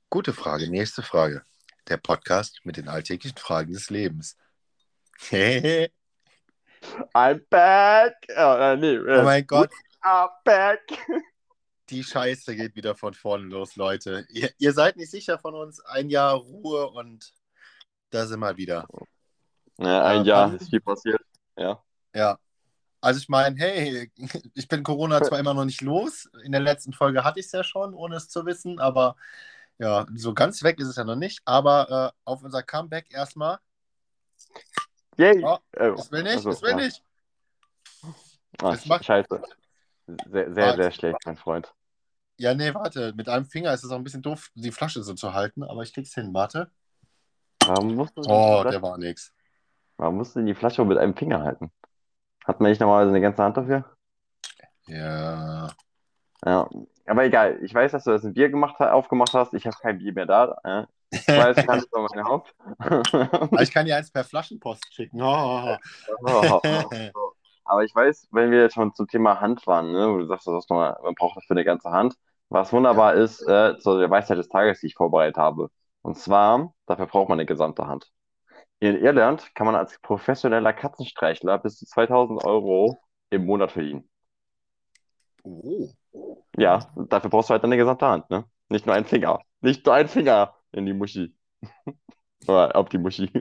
Gute Frage. Nächste Frage. Der Podcast mit den alltäglichen Fragen des Lebens. I'm back. Nee, Oh mein we Gott, are back. die Scheiße geht wieder von vorne los, Leute. Ihr seid nicht sicher von uns. Ein Jahr Ruhe und da sind wir wieder. Ja, ein Jahr ist Warum? viel passiert. Ja. Ja. Also ich meine, hey, ich bin Corona zwar immer noch nicht los. In der letzten Folge hatte ich es ja schon, ohne es zu wissen. Aber ja, so ganz weg ist es ja noch nicht. Aber auf unser Comeback erstmal. Yay. Oh, es will nicht, Also, es will ja. nicht. Ach, Es macht. scheiße. Sehr, sehr, Warte. sehr schlecht, mein Freund. Ja, nee, warte. Mit einem Finger ist es auch ein bisschen doof, die Flasche so zu halten, aber ich krieg's hin. Warte. Oh, der war nix. Warum musst du denn die Flasche mit einem Finger halten? Hat man nicht normalerweise eine ganze Hand dafür? Ja. Ja. Aber egal. Ich weiß, dass du das ein Bier aufgemacht hast. Ich habe kein Bier mehr da. Ich weiß, du kannst es an meine Haut. Aber ich kann dir eins per Flaschenpost schicken. Oh. Aber ich weiß, wenn wir jetzt schon zum Thema Hand waren, ne, wo du sagst, man braucht das für eine ganze Hand. Was Ja. wunderbar ist, zu der Weisheit des Tages, die ich vorbereitet habe. Und zwar, dafür braucht man eine gesamte Hand. In Irland kann man als professioneller Katzenstreichler bis zu 2000 € im Monat verdienen. Oh. Ja, dafür brauchst du halt eine gesamte Hand, ne? Nicht nur einen Finger. Nicht nur einen Finger in die Muschi. Oder auf die Muschi.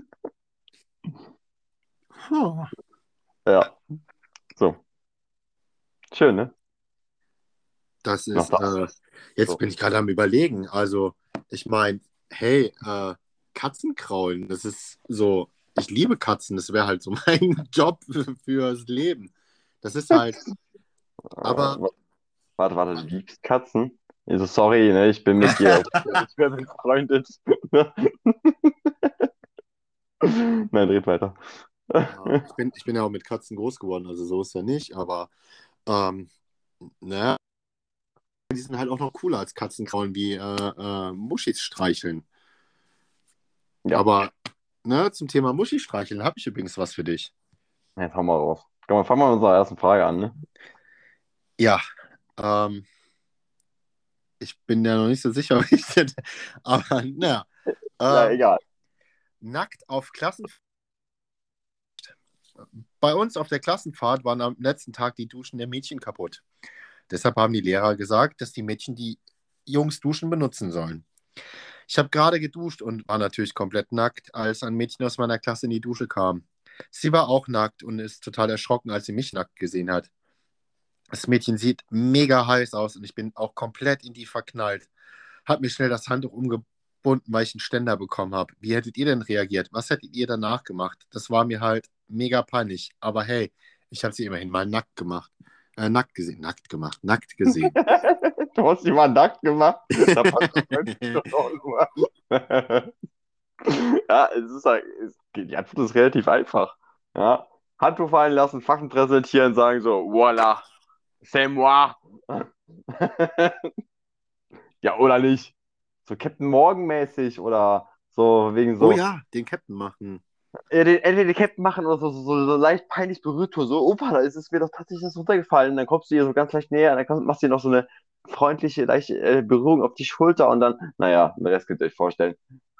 Huh. Ja, so. Schön, ne? Das Noch ist, das. jetzt So. bin ich gerade am Überlegen. Also, ich meine, hey, Katzenkraulen, das ist so, ich liebe Katzen, das wäre halt so mein Job fürs Leben. Das ist halt, aber, Warte, du liebst Katzen? Ich so, sorry, ne, ich bin mit dir. Ich bin befreundet. Nein, red weiter. ja, ich bin ja auch mit Katzen groß geworden, also so ist ja nicht, aber, ähm, naja, die sind halt auch noch cooler als Katzenkraulen, wie Muschis streicheln. Ja, Aber ne, zum Thema Muschi streicheln habe ich übrigens was für dich. jetzt hau mal raus. Komm, fangen wir mit unserer ersten Frage an, ne? Ja, ähm, ich bin ja noch nicht so sicher, ob ich das, aber naja, Ja, ähm, egal. nackt auf Klassenfahrt. Bei uns auf der Klassenfahrt waren am letzten Tag die Duschen der Mädchen kaputt. Deshalb haben die Lehrer gesagt, dass die Mädchen die Jungs Duschen benutzen sollen. Ich habe gerade geduscht und war natürlich komplett nackt, als ein Mädchen aus meiner Klasse in die Dusche kam. Sie war auch nackt und ist total erschrocken, als sie mich nackt gesehen hat. Das Mädchen sieht mega heiß aus und ich bin auch komplett in die verknallt. Hab mir schnell das Handtuch umgebunden, weil ich einen Ständer bekommen habe. Wie hättet ihr denn reagiert? Was hättet ihr danach gemacht? Das war mir halt mega peinlich. Aber hey, ich habe sie immerhin mal nackt gemacht. Nackt gesehen, nackt gemacht, nackt gesehen. Du hast jemanden nackt gemacht. Da passt das doch nur. Ja, es ist halt, die Antwort ist relativ einfach. Ja. Handtuch fallen lassen, Fakten präsentieren, sagen so, voilà, c'est moi. Ja, oder nicht? So Captain Morgan-mäßig oder so wegen Oh so, ja, den Captain machen. entweder den Captain machen oder so leicht peinlich berührt tun. So, Opa, da ist es mir doch tatsächlich das runtergefallen. Dann kommst du ihr so ganz leicht näher, dann machst du ihr noch so eine freundliche, leichte Berührung auf die Schulter und dann, naja, den Rest könnt ihr euch vorstellen.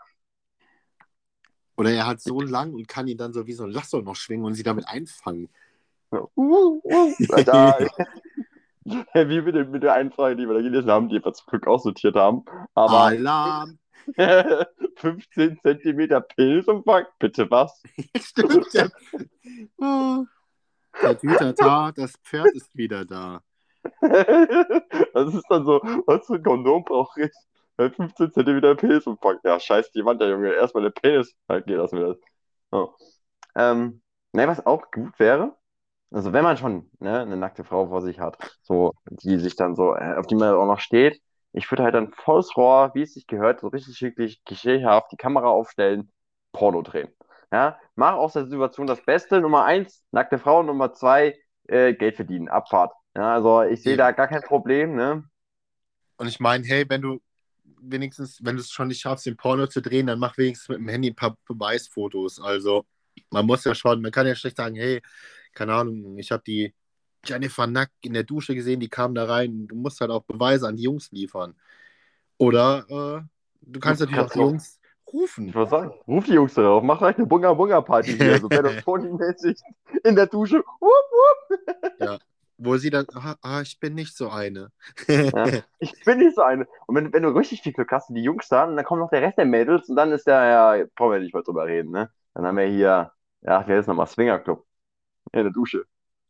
Oder er hat so lang und kann ihn dann so wie so ein Lasso noch schwingen und sie damit einfangen. So, da, wie mit der einen Frage, die wir da gelesen haben, die wir zum Glück aussortiert haben. Aber Alarm! 15 Zentimeter Pilzumfang, bitte was? Stimmt, ja. Oh, Tatütata, das Pferd ist wieder da. Das ist dann so, was für ein Kondom brauche ich? 15 Zentimeter Penisumfang. Ja, scheiß die Wand, der Junge. Erstmal der Penis. Halt, geht das wieder. So. Ne, was auch gut wäre, also wenn man schon ne, eine nackte Frau vor sich hat, so, die sich dann so, auf die man auch noch steht, ich würde halt dann volles Rohr, wie es sich gehört, so richtig wirklich klischeehaft die Kamera aufstellen, Porno drehen. Ja, mach aus der Situation das Beste. Nummer eins, nackte Frau. Nummer zwei, Geld verdienen, Abfahrt. Ja, also ich sehe da Eben. gar kein Problem, ne? Und ich meine, hey, wenn du wenigstens, wenn du es schon nicht schaffst, den Porno zu drehen, dann mach wenigstens mit dem Handy ein paar Beweisfotos. Also, man muss ja schon, man kann ja schlecht sagen, hey, keine Ahnung, ich habe die Jennifer nackt in der Dusche gesehen, die kam da rein. Du musst halt auch Beweise an die Jungs liefern. Oder Du kannst natürlich auch Kannst die du auch, Jungs ich rufen. würde sagen, ruf die Jungs darauf, mach gleich eine Bunga-Bunga-Party hier, so Berlusconi-mäßig in der Dusche. Ja. Wo sie dann, ich bin nicht so eine. Ja, ich bin nicht so eine. Und wenn du richtig viel Glück hast, die Jungs dann kommt noch der Rest der Mädels und dann ist der, ja, brauchen wir nicht mehr drüber reden, ne? Dann haben wir hier, ja, wer ist nochmal Swingerclub in der Dusche.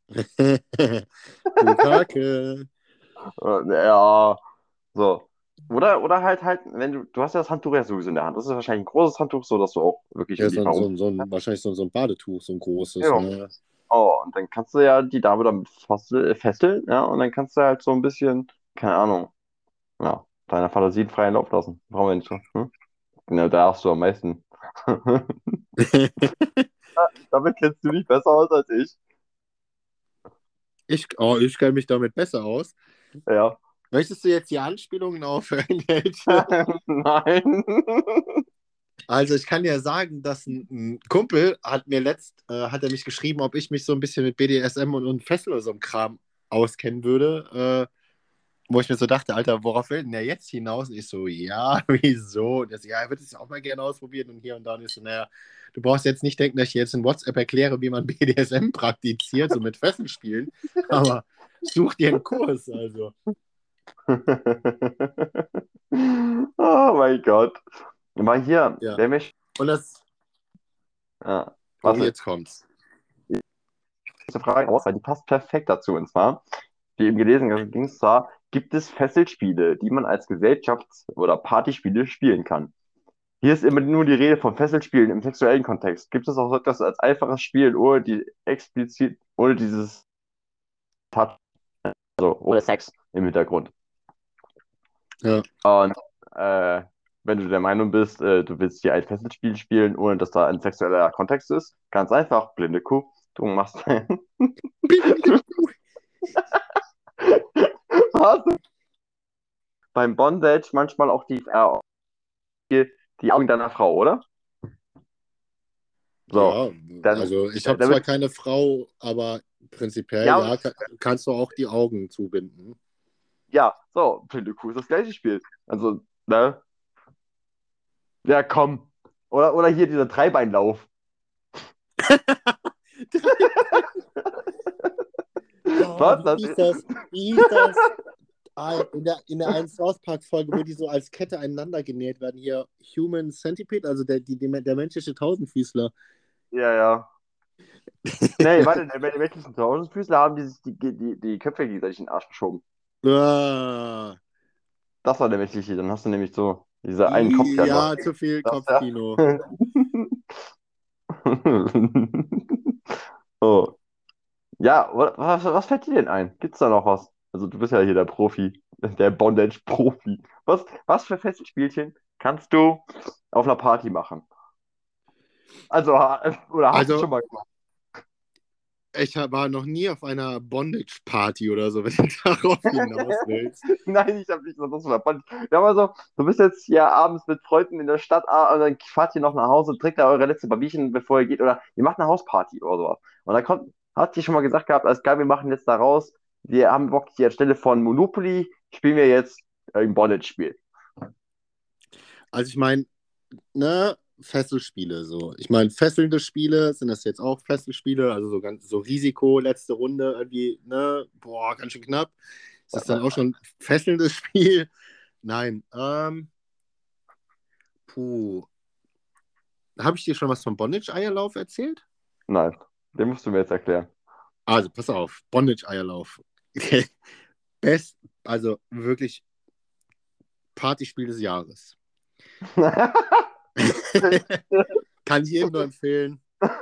Du Kacke. Ja, so. Oder halt, wenn du hast ja das Handtuch ja sowieso in der Hand. Das ist wahrscheinlich ein großes Handtuch, so dass du auch wirklich Ja, um dich herum. wahrscheinlich so ein Badetuch, so ein großes, Ja. ne? Oh, und dann kannst du ja die Dame damit fesseln, ja, und dann kannst du halt so ein bisschen, keine Ahnung, ja, deiner Fantasie freien Lauf lassen. Brauchen wir nicht so. Hm? Ja, da hast du am meisten. Damit kennst du dich besser aus als ich. Ich kenne mich damit besser aus. Ja. Möchtest du jetzt die Anspielungen auf irgendwelche? Nein. Also ich kann dir sagen, dass ein Kumpel hat er mich geschrieben, ob ich mich so ein bisschen mit BDSM und Fessel oder so einem Kram auskennen würde. Wo ich mir so dachte, Alter, worauf will denn der jetzt hinaus? Und ich so, ja, wieso? Und er so, ja, er würde es auch mal gerne ausprobieren und hier und da. Und ich so, naja, du brauchst jetzt nicht denken, dass ich jetzt in WhatsApp erkläre, wie man BDSM praktiziert, so mit Fesselspielen. Aber such dir einen Kurs, also. Oh mein Gott. Mal hier, Ja. der mich. Und das, Ja, oh, warte, jetzt kommt's. diese Frage aus, weil die passt perfekt dazu. Und zwar, wie eben gelesen ging es zwar, gibt es Fesselspiele, die man als Gesellschafts- oder Partyspiele spielen kann? Hier ist immer nur die Rede von Fesselspielen im sexuellen Kontext. Gibt es auch so etwas als einfaches Spiel ohne die explizit, ohne dieses Touch, also ohne Sex im Hintergrund? Ja. Und wenn du der Meinung bist, du willst hier ein Fesselspiel spielen, ohne dass da ein sexueller Kontext ist, ganz einfach, blinde Kuh, du machst hast beim Bondage manchmal auch die Augen deiner Frau, oder? So, Ja, dann, also ich habe da zwar wird, keine Frau, aber prinzipiell, ja, ja, kannst du auch die Augen zubinden. ja, so, blinde Kuh ist das gleiche Spiel. Also, ne? Ja, komm. Oder hier dieser Dreibeinlauf. Oh, Was? wie hieß das? Wie hieß das? In der einen South Park-Folge, wo die so als Kette aneinander genäht werden. Hier Human Centipede, also der menschliche Tausendfüßler. Ja, ja. Nee, warte, bei den menschlichen Tausendfüßler haben die sich die Köpfe gegenseitig in den Arsch geschoben. Ah, Das war der menschliche. Dann hast du nämlich so diese einen Kopfkörper. ja, zu viel Das, ja. Kopfkino. Oh. Ja, was fällt dir denn ein? Gibt's da noch was? Also du bist ja hier der Profi, der Bondage-Profi. Was für Festspielchen kannst du auf einer Party machen? Also, oder hast du Also, schon mal gemacht? ich war noch nie auf einer Bondage-Party oder so, wenn du darauf hinaus willst. Nein, ich habe nicht so das war Bondage. Ja, aber so, du bist jetzt hier abends mit Freunden in der Stadt und dann fahrt ihr noch nach Hause, trinkt da eure letzte Bierchen, bevor ihr geht, oder ihr macht eine Hausparty oder sowas. Und dann hat ihr schon mal gesagt gehabt, alles klar, wir machen jetzt da raus, wir haben Bock hier anstelle von Monopoly, spielen wir jetzt ein Bondage-Spiel. Also ich meine, ne, Fesselspiele so. Ich meine, fesselnde Spiele, sind das jetzt auch Fesselspiele, also so ganz so Risiko, letzte Runde irgendwie, ne, boah, ganz schön knapp. Ist das dann auch schon ein fesselndes Spiel? Nein. Puh. Habe ich dir schon was vom Bondage-Eierlauf erzählt? Nein, den musst du mir jetzt erklären. Also, pass auf, Bondage-Eierlauf. Best, also wirklich Partyspiel des Jahres. Kann ich jedem nur empfehlen.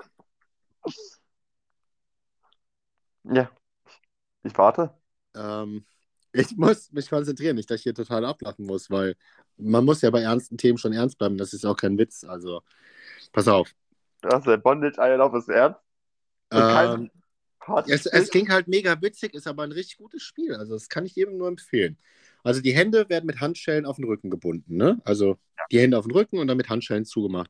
Ja, ich warte. Ähm, ich muss mich konzentrieren, nicht, dass ich hier total ablachen muss, weil man muss ja bei ernsten Themen schon ernst bleiben. Das ist auch kein Witz. Also, pass auf. Das ist der Bondage-Einlauf ist ernst und kein Ähm, Partyspiel. es klingt halt mega witzig, ist aber ein richtig gutes Spiel. Also, das kann ich jedem nur empfehlen. Also, die Hände werden mit Handschellen auf den Rücken gebunden, ne? Also, die Hände auf den Rücken und dann mit Handschellen zugemacht.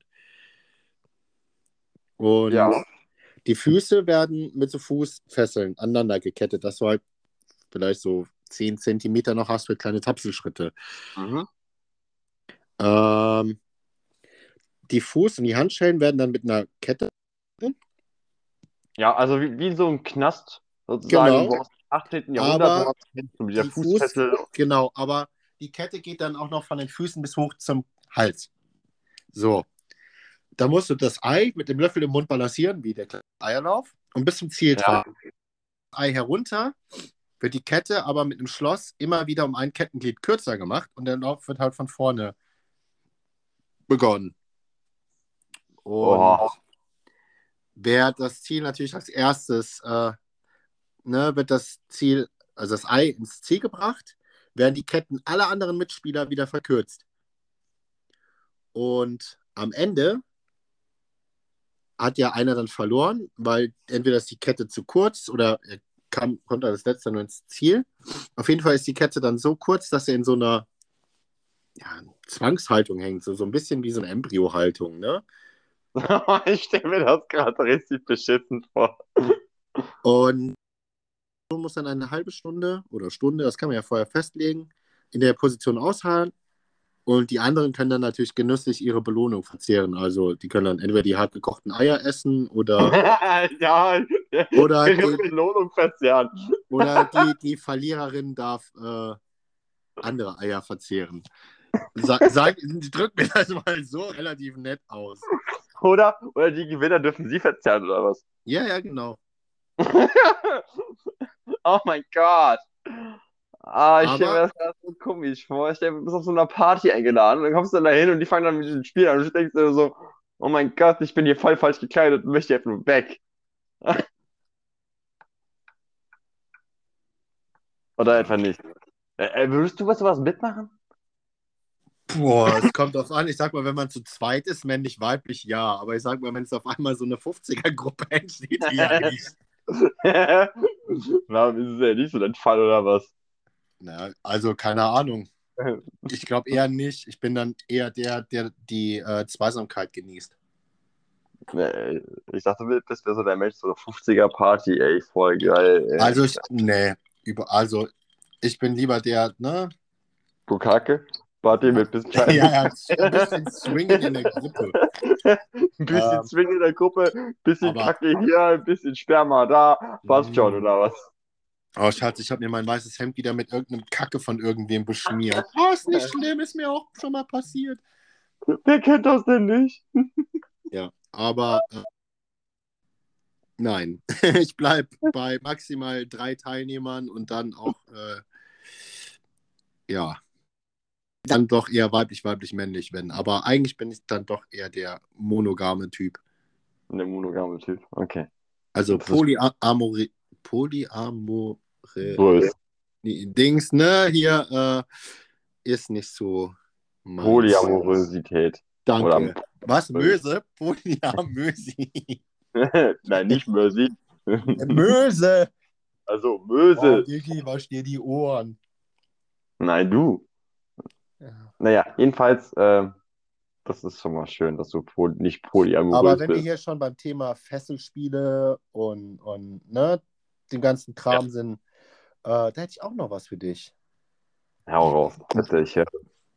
Und Ja. die Füße werden mit so Fußfesseln aneinander gekettet, dass du halt vielleicht so 10 Zentimeter noch hast für kleine Tapselschritte. Mhm. die Fuß- und die Handschellen werden dann mit einer Kette. Ja, also wie in so einem Knast sozusagen, Genau, wo aus dem 18. Jahrhundert, wo aber man kennt, so mit dieser die Fuß, Fußfessel. genau, aber die Kette geht dann auch noch von den Füßen bis hoch zum Hals. So, da musst du das Ei mit dem Löffel im Mund balancieren, wie der kleine Eierlauf, und bis zum Ziel Ja. tragen. Das Ei herunter, wird die Kette aber mit einem Schloss immer wieder um ein Kettenglied kürzer gemacht und der Lauf wird halt von vorne begonnen. Und Oha. wer das Ziel natürlich als erstes, wird das Ziel, also das Ei ins Ziel gebracht, werden die Ketten aller anderen Mitspieler wieder verkürzt. Und am Ende hat ja einer dann verloren, weil entweder ist die Kette zu kurz oder er kommt als letzter nur ins Ziel. Auf jeden Fall ist die Kette dann so kurz, dass er in so einer Zwangshaltung hängt, so ein bisschen wie so eine Embryohaltung, ne? Ich stelle mir das gerade richtig beschissen vor. Und man muss dann eine halbe Stunde oder Stunde, das kann man ja vorher festlegen, in der Position ausharren. Und die anderen können dann natürlich genüsslich ihre Belohnung verzehren. Also die können dann entweder die hart gekochten Eier essen Ja, oder, ihre Belohnung verzehren. die Verliererin darf andere Eier verzehren. Drück mir das mal so relativ nett aus. Oder die Gewinner dürfen sie verzehren, oder was? Ja, ja, genau. Oh mein Gott. Ich stelle mir Aber, das gerade so komisch vor. Ich stelle mir, du bist auf so einer Party eingeladen und dann kommst du dann dahin und die fangen dann mit diesem Spiel an und du denkst dir so, oh mein Gott, ich bin hier voll falsch gekleidet und möchte einfach nur weg. Oder ja. etwa nicht. Würdest du sowas mitmachen? Boah, es kommt drauf an. Ich sag mal, wenn man zu zweit ist, männlich, weiblich, ja. Aber ich sag mal, wenn es auf einmal so eine 50er-Gruppe entsteht, eher nicht. Na, ist es ja nicht so dein Fall, oder was? Na, also, keine Ahnung. Ich glaube eher nicht. Ich bin dann eher der die Zweisamkeit genießt. Nee, ich dachte, das wäre so der Mensch, so eine 50er-Party, ey, voll geil, ey. Also, ich bin lieber der, ne? Bukake? Party mit bisschen Ja, Scheiben. ja, ein bisschen swingen in der Gruppe. Ein bisschen Ähm, Swing in der Gruppe, ein bisschen aber, Kacke hier, ein bisschen Sperma da. Passt schon, oder was? oh, Schatz, ich habe mir mein weißes Hemd wieder mit irgendeinem Kacke von irgendwem beschmiert. Oh, ist nicht schlimm, ist mir auch schon mal passiert. Wer kennt das denn nicht? Ja, aber nein, ich bleibe bei maximal 3 Teilnehmern und dann auch, ja, dann doch eher weiblich, weiblich, männlich, wenn. Aber eigentlich bin ich dann doch eher der monogame Typ. Der monogame Typ, okay. Also Das ist Polyamore Brüst. Dings, ne? Hier ist nicht so meins. Polyamorosität. Oder Danke. Was? Möse? Polyamösi. Nein, nicht Mercy. Möse! Also Oh, Möse. Digi, wasch dir die Ohren. Nein, du. Ja. Naja, jedenfalls, das ist schon mal schön, dass du nicht Aber polyamorös wenn wir bist. hier schon beim Thema Fesselspiele und ne, dem ganzen Ja. Kram sind, da hätte ich auch noch was für dich. Hau raus, bitte, ich höre.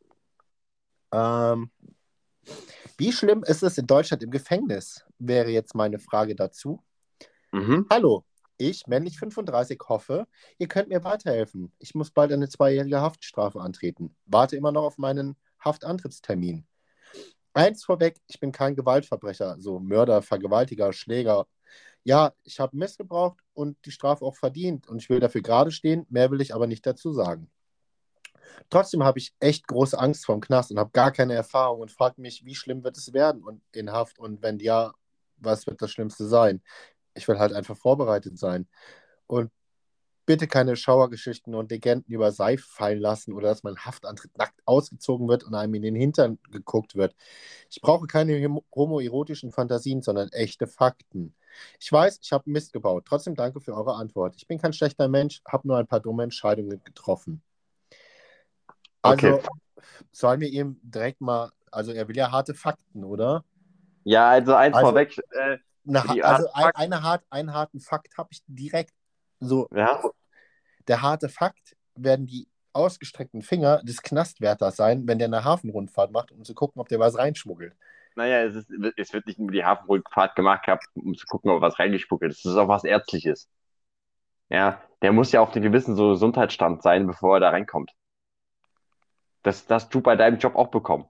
Ähm, Wie schlimm ist es in Deutschland im Gefängnis? Wäre jetzt meine Frage dazu. Mhm. Hallo, ich, männlich 35, hoffe, ihr könnt mir weiterhelfen. Ich muss bald eine 2-jährige Haftstrafe antreten. Warte immer noch auf meinen Haftantrittstermin. Eins vorweg, ich bin kein Gewaltverbrecher, so Mörder, Vergewaltiger, Schläger. Ja, ich habe Mist gebraucht und die Strafe auch verdient und ich will dafür gerade stehen, mehr will ich aber nicht dazu sagen. Trotzdem habe ich echt große Angst vor dem Knast und habe gar keine Erfahrung und frage mich, wie schlimm wird es werden und in Haft und wenn ja, was wird das Schlimmste sein? Ich will halt einfach vorbereitet sein. Und bitte keine Schauergeschichten und Legenden über Seife fallen lassen oder dass mein Haftantritt nackt ausgezogen wird und einem in den Hintern geguckt wird. Ich brauche keine homoerotischen Fantasien, sondern echte Fakten. Ich weiß, ich habe Mist gebaut. Trotzdem danke für eure Antwort. Ich bin kein schlechter Mensch, habe nur ein paar dumme Entscheidungen getroffen. Okay. Also sollen wir ihm direkt mal, also er will ja harte Fakten, oder? Ja, also eins Also, vorweg, für die also Artefakt, einen harten Fakt habe ich direkt so. ja. Der harte Fakt werden die ausgestreckten Finger des Knastwärters sein, wenn der eine Hafenrundfahrt macht, um zu gucken, ob der was reinschmuggelt. naja, es wird nicht nur die Hafenrundfahrt gemacht gehabt, um zu gucken, ob was reingespuckt ist. Das ist auch was Ärztliches. Ja, der muss ja auf einem gewissen so Gesundheitsstand sein, bevor er da reinkommt. Das du bei deinem Job auch bekommen.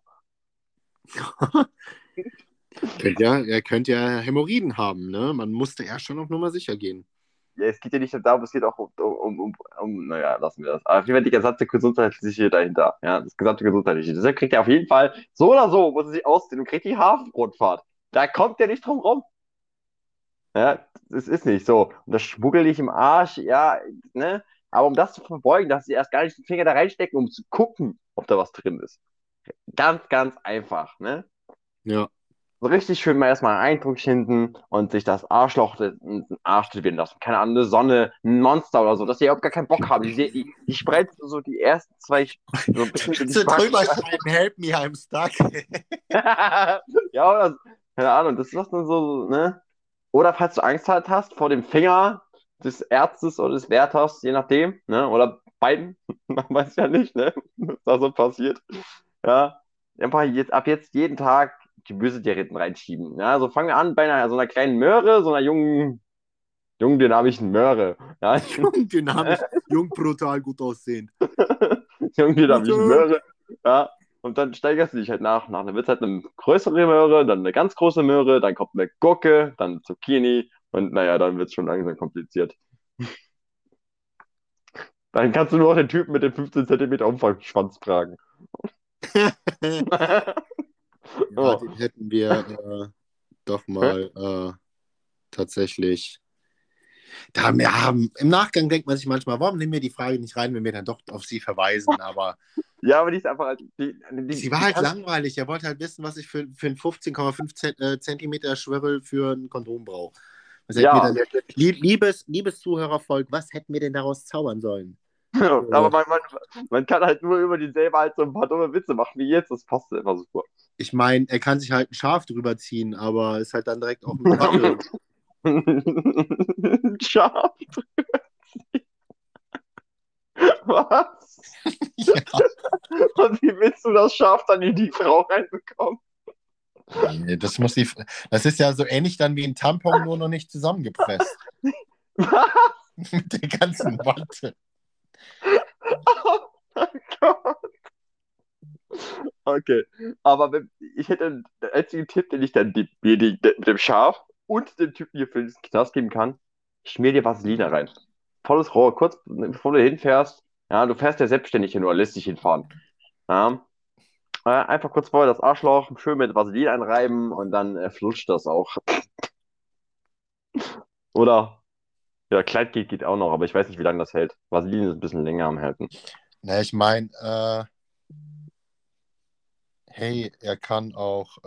Er könnte ja Hämorrhoiden haben, ne? Man musste ja schon auf Nummer sicher gehen. Ja, es geht ja nicht nur darum, es geht auch naja, lassen wir das. Aber auf jeden Fall die gesamte gesundheitliche dahinter. Ja, das gesamte gesundheitliche. Deshalb kriegt er auf jeden Fall, so oder so, muss er sich ausziehen und kriegt die Hafenrundfahrt. Da kommt er nicht drum rum. Ja, das ist nicht so. Und das schmuggel ich im Arsch, ja, ne? Aber um das zu verbeugen, dass sie erst gar nicht den Finger da reinstecken, um zu gucken, ob da was drin ist. Ganz, ganz einfach, ne? Ja. So richtig schön mal erstmal einen Eindruck schinden und sich das Arschloch in den Arsch tätowieren lassen. Keine Ahnung, eine Sonne, ein Monster oder so, dass die überhaupt gar keinen Bock haben. Die spreizen so die ersten zwei, so ein bisschen so die So drüber Spargel. schreiben, help me, I'm stuck. Ja, oder, keine Ahnung, das ist dann so, ne? Oder falls du Angst halt hast vor dem Finger des Ärztes oder des Wärters, je nachdem, ne? Oder beiden, man weiß ja nicht, ne? Was da so passiert. Ja, einfach jetzt, ab jetzt jeden Tag Gemüsediäretten reinschieben. Ja, so fangen wir an bei so einer kleinen Möhre, so einer jungen dynamischen Möhre. Ja, Jung, dynamisch, jung, brutal, gut aussehend. jungen dynamischen Gute. Möhre. Ja, und dann steigerst du dich halt nach. Dann wird es halt eine größere Möhre, dann eine ganz große Möhre, dann kommt eine Gurke, dann Zucchini und naja, dann wird es schon langsam kompliziert. Dann kannst du nur noch den Typen mit dem 15 Zentimeter Umfangschwanz fragen. Ja, Oh. den hätten wir doch mal tatsächlich. Ja, im Nachgang denkt man sich manchmal, warum nehmen wir die Frage nicht rein, wenn wir dann doch auf sie verweisen? Aber Ja, aber die ist einfach, sie war die halt kann, langweilig. Er wollte halt wissen, was ich für einen 15,5 Zentimeter Schwirrel für ein Kondom brauche. Was hätten wir ja, dann, liebes Zuhörervolk, was hätten wir denn daraus zaubern sollen? aber So, man kann halt nur über die selber halt so ein paar dumme Witze machen wie jetzt, das passt immer super. ich meine, er kann sich halt ein Schaf drüber ziehen, aber ist halt dann direkt auch mit Watte. Schaf, was? Ja. Und wie willst du das Schaf dann in die Frau reinbekommen? Nee, das ist ja so ähnlich dann wie ein Tampon, nur noch nicht zusammengepresst. Was? Mit der ganzen Watte. Oh mein Gott. Okay, aber ich hätte den einzigen Tipp, den ich dann mit dem Schaf und dem Typen hier für den Knast geben kann, schmier dir Vaseline rein. Volles Rohr, kurz bevor du hinfährst. Ja, du fährst ja selbstständig hin oder lässt dich hinfahren. Ja, einfach kurz vorher das Arschloch schön mit Vaseline einreiben und dann flutscht das auch. Oder, ja, Kleid geht auch noch, aber ich weiß nicht, wie lange das hält. Vaseline ist ein bisschen länger am Halten. Na, ich meine, hey, er kann auch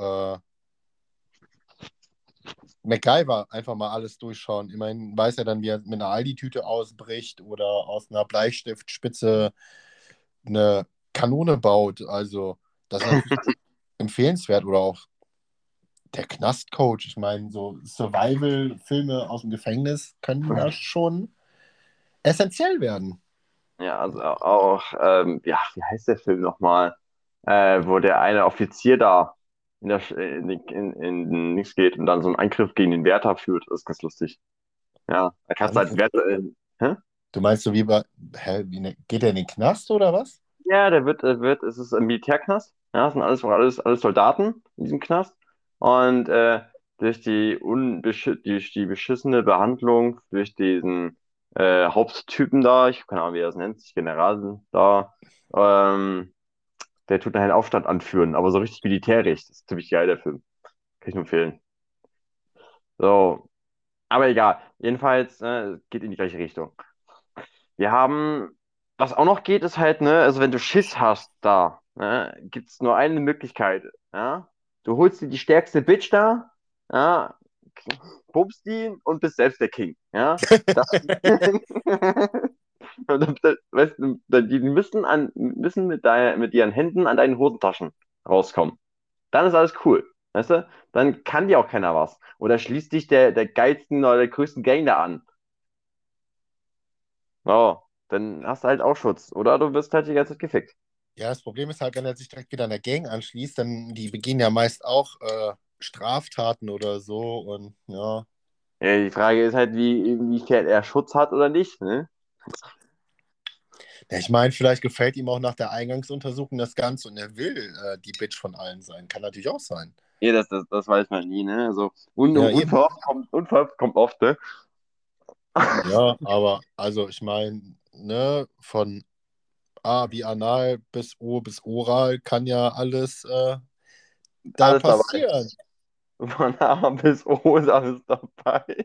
MacGyver einfach mal alles durchschauen. Immerhin weiß er dann, wie er mit einer Aldi-Tüte ausbricht oder aus einer Bleistiftspitze eine Kanone baut. Also, das ist natürlich empfehlenswert. Oder auch der Knastcoach. Ich meine, so Survival-Filme aus dem Gefängnis können da schon essentiell werden. Ja, also auch, ja, wie heißt der Film nochmal? Wo der eine Offizier da in nichts geht und dann so einen Angriff gegen den Wärter führt. Das ist ganz lustig. Ja, da kannst du als Angriff. Wärter, hä? Du meinst so wie bei, geht er in den Knast oder was? Ja, es ist ein Militärknast. Ja, es sind alles Soldaten in diesem Knast. Und durch die beschissene Behandlung, durch diesen Haupttypen da, ich keine Ahnung, wie er das nennt, General da, ähm, der tut nachher einen Aufstand anführen, aber so richtig militärisch. Das ist ziemlich geil, der Film. Kann ich nur empfehlen. So, aber egal. Jedenfalls, geht in die gleiche Richtung. Wir haben, was auch noch geht, ist halt, ne, also wenn du Schiss hast da, ne, gibt es nur eine Möglichkeit, ja. Du holst dir die stärkste Bitch da, ja, pumpst die und bist selbst der King, ja. Das, weißt du, die müssen mit ihren Händen an deinen Hosentaschen rauskommen. Dann ist alles cool. Weißt du? Dann kann dir auch keiner was. Oder schließt dich der geilsten oder der größten Gang da an. Oh, dann hast du halt auch Schutz. Oder du wirst halt die ganze Zeit gefickt. Ja, das Problem ist halt, wenn er sich direkt wieder einer Gang anschließt, dann die begehen ja meist auch Straftaten oder so und ja. Ja, die Frage ist halt, inwiefern er Schutz hat oder nicht, ne? Ja, ich meine, vielleicht gefällt ihm auch nach der Eingangsuntersuchung das Ganze und er will die Bitch von allen sein. Kann natürlich auch sein. Ja, das weiß man nie, ne? Also, Ja, eben. unverhofft kommt oft, ne? Ja, aber also ich meine, ne, von A wie Anal bis O bis Oral kann ja alles da Alles dabei. passieren. Von A bis O ist alles dabei.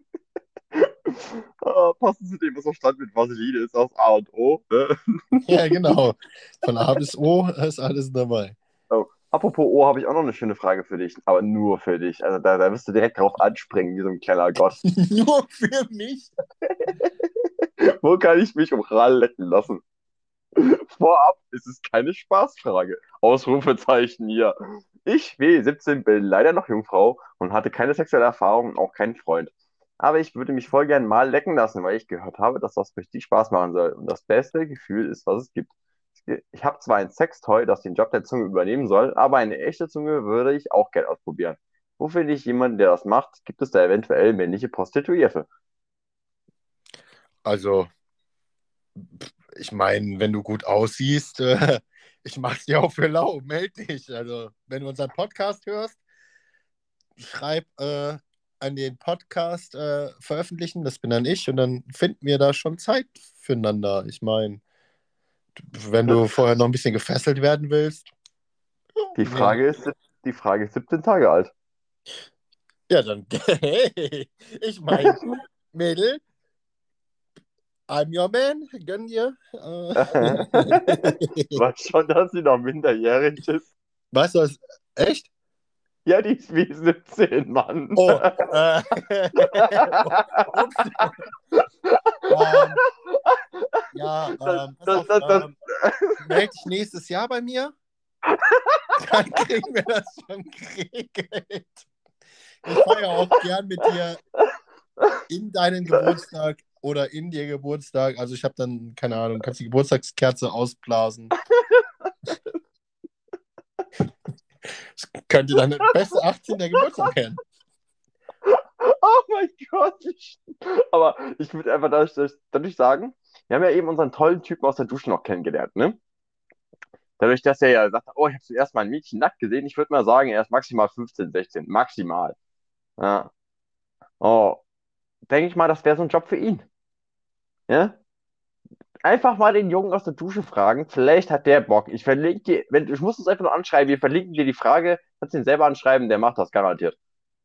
Passend zu dem, was auf Stand mit Vaseline ist, aus A und O. Ne? Ja, genau. Von A bis O ist alles dabei. Oh. Apropos O, habe ich auch noch eine schöne Frage für dich, aber nur für dich. Also da wirst du direkt drauf anspringen, wie so ein kleiner Gott. Nur für mich. Wo kann ich mich oral lecken lassen? Vorab ist es keine Spaßfrage. Ausrufezeichen hier. Ich, W17, bin leider noch Jungfrau und hatte keine sexuelle Erfahrung und auch keinen Freund. Aber ich würde mich voll gern mal lecken lassen, weil ich gehört habe, dass das richtig Spaß machen soll und das beste Gefühl ist, was es gibt. Ich habe zwar ein Sextoy, das den Job der Zunge übernehmen soll, aber eine echte Zunge würde ich auch gern ausprobieren. Wo finde ich jemanden, der das macht? Gibt es da eventuell männliche Prostituierte? Also, ich meine, wenn du gut aussiehst, ich mach's dir auch für lau, meld dich. Also, wenn du unseren Podcast hörst, schreib an den Podcast veröffentlichen, das bin dann ich, und dann finden wir da schon Zeit füreinander. Ich meine, wenn du vorher noch ein bisschen gefesselt werden willst, Die ja, Frage ist, die Frage ist 17 Tage alt. ja dann, hey, ich meine, Mädel, I'm your man, gönn dir. Weißt schon, dass sie noch minderjährig ist? Weißt du was? Echt? Ja, die ist wie 17, Mann. Oh, ups. Ähm, ja, Das, pass das, auf, das, das, melde dich nächstes Jahr bei mir, dann kriegen wir das schon geregelt. Ich feiere auch gern mit dir in deinen Geburtstag oder in dir Geburtstag. Also ich habe dann, keine Ahnung, kannst die Geburtstagskerze ausblasen. Das könnte dann der beste 18. Geburtstag werden. oh mein Gott. Aber ich würde einfach dadurch sagen, wir haben ja eben unseren tollen Typen aus der Dusche noch kennengelernt, ne? Dadurch, dass er ja sagt, oh, ich habe zuerst mal ein Mädchen nackt gesehen, ich würde mal sagen, er ist maximal 15, 16, maximal. Ja. Oh, denke ich mal, das wäre so ein Job für ihn. Ja? Einfach mal den Jungen aus der Dusche fragen. Vielleicht hat der Bock. Ich verlinke dir, ich muss es einfach nur anschreiben. Wir verlinken dir die Frage. Kannst ihn selber anschreiben. Der macht das garantiert.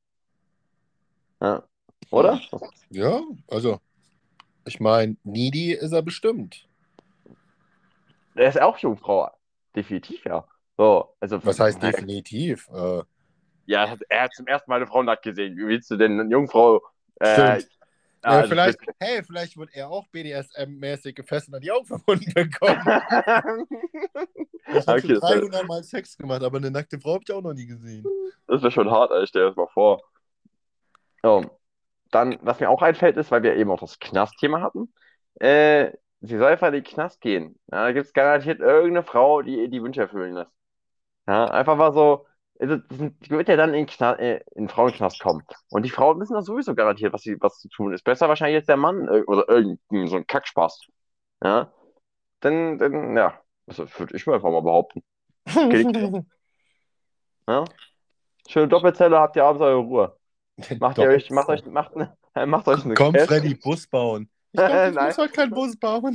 Ja. Oder? Ja, also ich meine, needy ist er bestimmt. Der ist auch Jungfrau. Definitiv, ja. So, also, Was heißt definitiv? ja, er hat zum ersten Mal eine Frau nackt gesehen. Wie willst du denn eine Jungfrau? Äh, Stimmt. Ja, also, vielleicht, hey, vielleicht wird er auch BDSM-mäßig gefesselt und die Augen verbunden bekommen. Ich habe schon okay, 300 Mal Sex gemacht, aber eine nackte Frau habe ich auch noch nie gesehen. das wäre schon hart, ey. Stell dir das mal vor. Oh. Dann, was mir auch einfällt, ist, weil wir eben auch das Knastthema hatten, äh, sie soll einfach in den Knast gehen. Ja, da gibt es garantiert irgendeine Frau, die ihr die Wünsche erfüllen lässt. Ja, einfach mal so, also, die wird ja dann in den Frauenknast kommen. Und die Frauen wissen das sowieso garantiert, was zu tun ist. Besser wahrscheinlich jetzt der Mann oder irgendein so ein Kackspaß. Ja, ja, das würde ich mir einfach mal behaupten. Geht, ja? Schöne Doppelzelle, habt ihr abends eure Ruhe. Doppelzeit. Macht euch eine Komm, Cash. Freddy, Bus bauen. Ich glaube, ich Nein. muss heute keinen Bus bauen.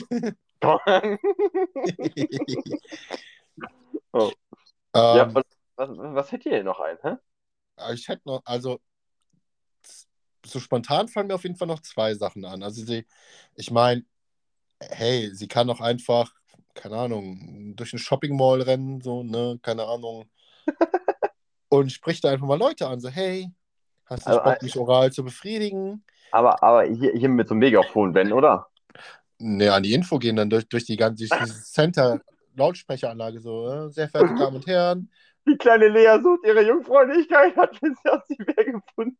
Oh. Ja, ähm, was hättet ihr denn noch ein, hä? ich hätte noch, also so spontan fallen mir auf jeden Fall noch zwei Sachen an. Also ich meine, hey, sie kann doch einfach, keine Ahnung, durch ein Shopping Mall rennen, so, ne, keine Ahnung, und spricht da einfach mal Leute an, so, hey, hast Also, nicht Bock, mich oral zu befriedigen? aber hier mit so einem Megafon, wenn, oder? Ne, an die Info gehen, dann durch durch diese Center-Lautsprecheranlage, so, sehr verehrte Damen und Herren, Die kleine Lea sucht ihre Jungfräulichkeit, hat bisher sie wer gefunden.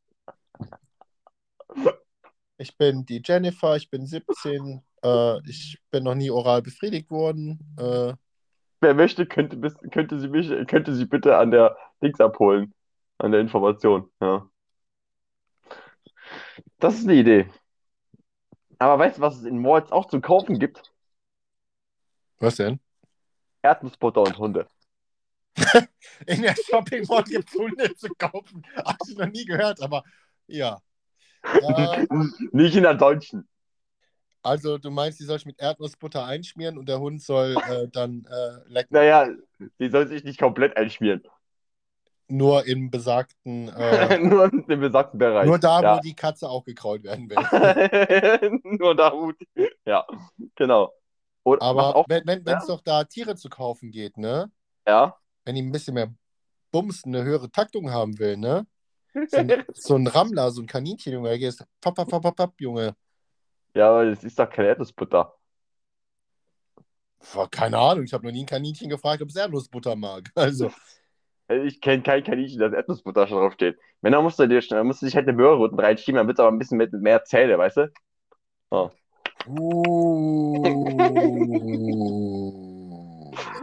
ich bin die Jennifer, ich bin 17, ich bin noch nie oral befriedigt worden. wer möchte, könnte sie bitte an der Dings abholen, an der Information. Ja. Das ist eine Idee. Aber weißt du, was es in Malls auch zu kaufen gibt? Was denn? Erdnussbutter und Hunde. In der Shopping Mall gibt es Hunde zu kaufen. Habe ich noch nie gehört, aber ja. Nicht in der deutschen. Also du meinst, die soll ich mit Erdnussbutter einschmieren und der Hund soll dann lecken. Naja, die soll sich nicht komplett einschmieren. Nur im besagten, Nur im besagten nur Bereich. da, Ja. wo die Katze auch gekrault werden will. Nur da, wo ja, genau. Und was Aber auch, wenn ja, es doch da Tiere zu kaufen geht, ne? ja. Wenn die ein bisschen mehr Bums, eine höhere Taktung haben will, ne? So ein Rammler, so ein Kaninchen, Junge, da gehst papp, papp, papp, papp, papp, Junge. Ja, aber das ist doch keine Erdnussbutter. Boah, keine Ahnung, ich habe noch nie ein Kaninchen gefragt, ob es Erdnussbutter mag. Also, Ich kenne kein Kaninchen, das Erdnussbutter schon draufsteht. Wenn, dann musst du dich halt eine Möhre unten reinschieben, dann wird es aber ein bisschen mit mehr Zähne, weißt du? Oh. uh.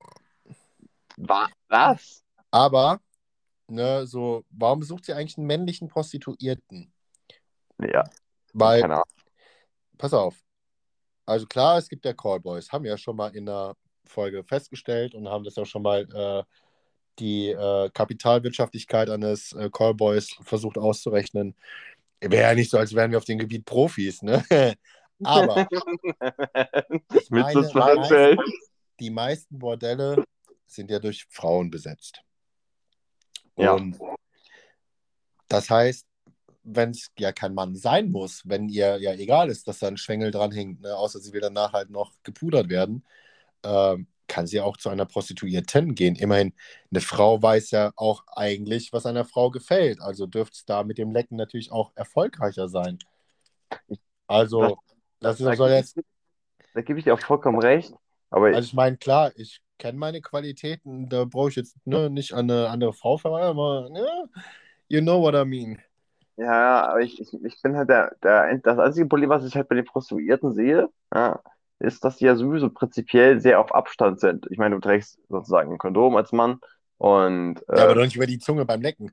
Was? Aber, ne, so, warum sucht sie eigentlich einen männlichen Prostituierten? Ja, Weil, keine Ahnung. pass auf, also klar, es gibt ja Callboys, haben wir ja schon mal in der Folge festgestellt und haben das ja schon mal die Kapitalwirtschaftlichkeit eines Callboys versucht auszurechnen. Wäre ja nicht so, als wären wir auf dem Gebiet Profis, ne? Aber ich Willst du meine, das mal erzählen? die meisten Bordelle sind ja durch Frauen besetzt. Ja. Und das heißt, wenn es ja kein Mann sein muss, wenn ihr ja egal ist, dass da ein Schwengel dran hängt, ne, außer sie will danach halt noch gepudert werden, kann sie auch zu einer Prostituierten gehen. Immerhin, eine Frau weiß ja auch eigentlich, was einer Frau gefällt. Also dürfte es da mit dem Lecken natürlich auch erfolgreicher sein. Das, Also, da, das da, soll gebe ich, jetzt, da gebe ich dir auch vollkommen recht. Aber also ich meine, klar, ich kenne meine Qualitäten, da brauche ich jetzt ne, nicht an eine andere Frau verweisen, aber ne, you know what I mean. ja, aber ich bin halt das einzige Problem, was ich halt bei den Prostituierten sehe, ja, ist, dass die ja sowieso prinzipiell sehr auf Abstand sind. Ich meine, du trägst sozusagen ein Kondom als Mann und Ja, aber doch nicht über die Zunge beim Lecken.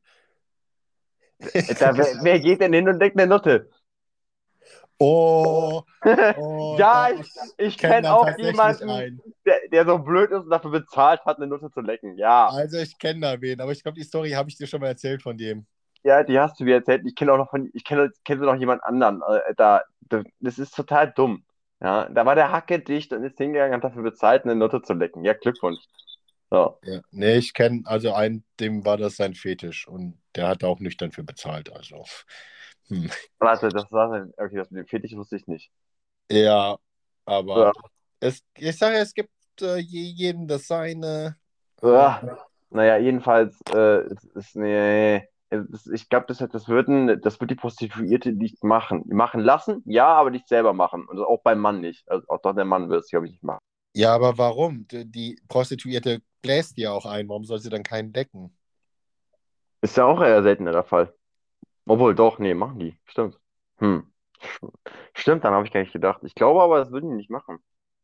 wer geht denn hin und leckt eine Nutte? Oh, oh, Ja, da, ich ich kenne kenne da auch tatsächlich jemanden, einen. der so blöd ist und dafür bezahlt hat, eine Nutte zu lecken. Ja, Also ich kenne da wen, aber ich glaube, die Story habe ich dir schon mal erzählt von dem. ja, die hast du mir erzählt. Ich kenne noch jemand anderen. Das ist total dumm. Ja, da war der Hacke dicht und ist hingegangen und hat dafür bezahlt, eine Nutte zu lecken. Ja, Glückwunsch. So. Ja. Nee, ich kenne also einen, dem war das sein Fetisch und der hat da auch nüchtern für bezahlt. Also, hm. Warte, das war okay, das mit dem Fetisch wusste ich nicht. Ja, aber Ja, ich sage, es gibt jedem das seine. ja. Naja, jedenfalls, nee, ich glaube, das wird die Prostituierte nicht machen. Machen lassen, ja, aber nicht selber machen. Und auch beim Mann nicht. Also auch doch der Mann wird es, glaube ich, nicht machen. Ja, aber warum? Die Prostituierte bläst ja auch ein. Warum soll sie dann keinen decken? Ist ja auch eher seltener der Fall. Obwohl, doch, nee, machen die. Stimmt. Hm. Stimmt, dann habe ich gar nicht gedacht. Ich glaube aber, das würden die nicht machen.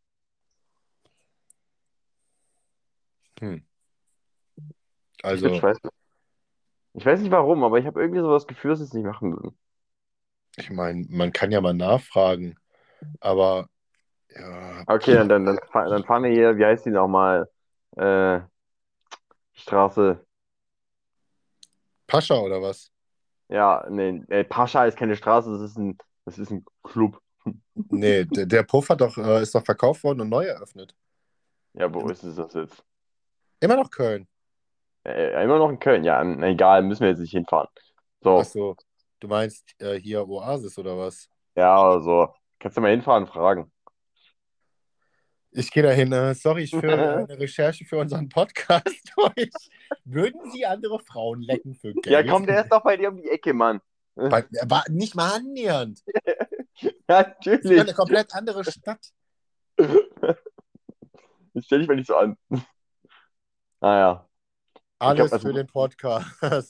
Hm. Ich Also, weiß, ich weiß nicht warum, aber ich habe irgendwie so das Gefühl, dass sie es nicht machen würden. ich meine, man kann ja mal nachfragen, aber ja, Okay, dann fahren wir hier, wie heißt die nochmal? Äh, Straße. Pascha oder was? Ja, nee, Pascha ist keine Straße, das ist ein Club. Nee, der Puff ist doch verkauft worden und neu eröffnet. Ja, wo ist es das jetzt? Immer noch Köln. Immer noch in Köln. Ja, na egal, müssen wir jetzt nicht hinfahren. Ach So, so, du meinst hier Oasis oder was? ja, also, kannst du mal hinfahren und fragen. Ich gehe dahin. Sorry, ich führe eine Recherche für unseren Podcast durch. Würden Sie andere Frauen lecken für Ja, Geld? komm, der ist doch bei dir um die Ecke, Mann. War nicht mal annähernd. Das ist Natürlich. eine komplett andere Stadt. Ich stell dich mal nicht so an. Naja, ich glaube, Alles für also den Podcast.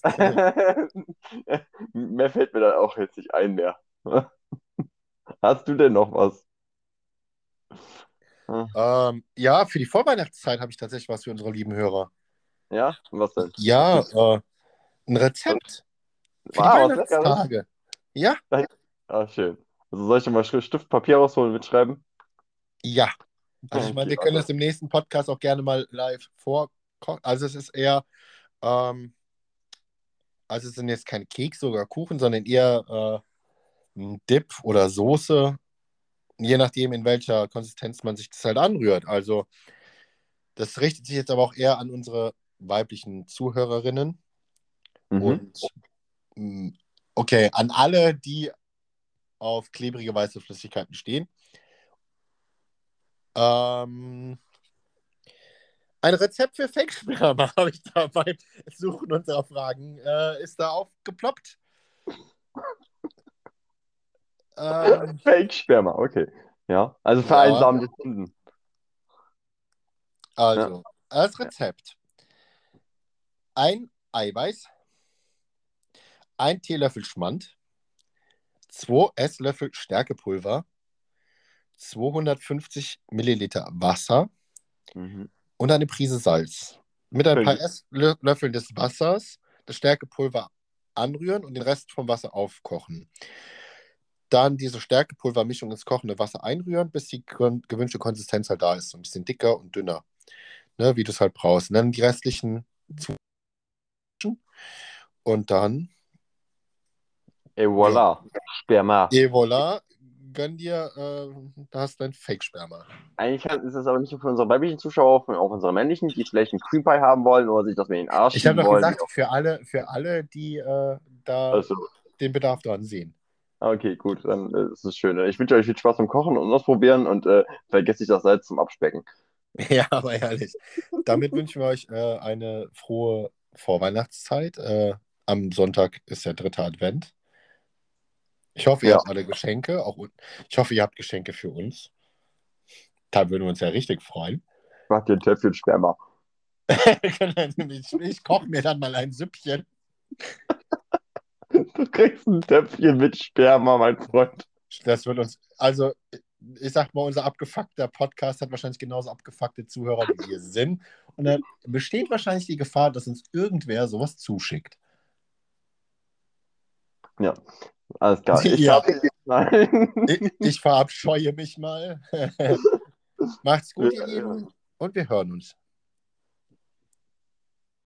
mehr fällt mir dann auch jetzt nicht ein mehr. Hast du denn noch was? Hm. Ja, für die Vorweihnachtszeit habe ich tatsächlich was für unsere lieben Hörer. Ja? Was denn? Was Ja, gibt's? ein Rezept für die Was Leckeres? Weihnachtstage. Ja, Ah, schön. Also soll ich mal Stift, Papier rausholen und mitschreiben? ja. Also ich meine, Okay, wir können warte. das im nächsten Podcast auch gerne mal live vorkochen. Also es ist eher, ähm, also es sind jetzt keine Kekse oder Kuchen, sondern eher ein Dip oder Soße, je nachdem, in welcher Konsistenz man sich das halt anrührt. Also das richtet sich jetzt aber auch eher an unsere weiblichen Zuhörerinnen Mhm. und okay, an alle, die auf klebrige weiße Flüssigkeiten stehen. Ähm, ein Rezept für Fake-Sperma habe ich da beim Suchen unserer Fragen, ist da aufgeploppt. Ähm, Fake-Sperma, okay. Ja, also ja, vereinsamte Kunden. Ja. also, als Rezept: ein Eiweiß, ein Teelöffel Schmand, 2 Esslöffel Stärkepulver, 250 Milliliter Wasser Mhm. und eine Prise Salz. Mit ein paar Klingt, Esslöffeln des Wassers das Stärkepulver anrühren und den Rest vom Wasser aufkochen. Dann diese Stärkepulvermischung ins kochende Wasser einrühren, bis die gewünschte Konsistenz halt da ist. So ein bisschen dicker und dünner, ne, wie du es halt brauchst. Und dann die restlichen und dann, et ja, voilà. Sperma. et voilà, gönn dir, da hast du dein Fake-Sperma. Ist das aber nicht nur für unsere weiblichen Zuschauer, sondern auch unsere männlichen, die vielleicht einen Cream Pie haben wollen oder sich das mit in den Arsch Ich habe schieben doch wollen. gesagt, für alle, die da Also, den Bedarf dran sehen. okay, gut, dann ist es schön. Ich wünsche euch viel Spaß beim Kochen und Ausprobieren und vergesst nicht das Salz zum Abspecken. Ja, aber ehrlich. Damit wünschen wir euch eine frohe Vorweihnachtszeit. Am Sonntag ist der dritte Advent. Ich hoffe, ihr Ja, habt alle Geschenke. Ich hoffe, ihr habt Geschenke für uns. Da würden wir uns ja richtig freuen. macht dir ein Töpfchen Sperma. Ich koche mir dann mal ein Süppchen. Du kriegst ein Töpfchen mit Sperma, mein Freund. Das wird uns, also ich sag mal, unser abgefuckter Podcast hat wahrscheinlich genauso abgefuckte Zuhörer, wie wir sind. Und da besteht wahrscheinlich die Gefahr, dass uns irgendwer sowas zuschickt. Ja, alles klar. Ich Ja, verabschiede mich mal. ich verabscheue mich mal. Macht's gut, ihr Ja, ja. Lieben, und wir hören uns.